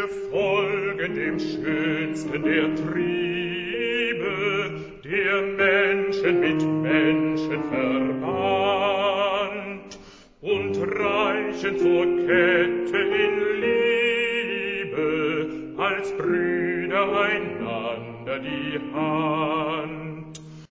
Wir folgen dem schönsten der Triebe, der Menschen mit Menschen verband, und reichen zur Kette in Liebe als Brüder einander die Hand.